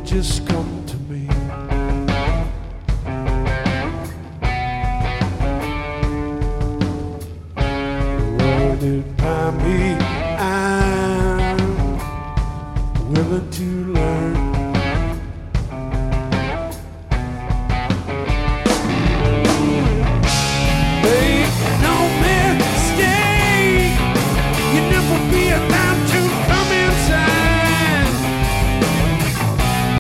just come to me. Run it by me, I'm willing to learn.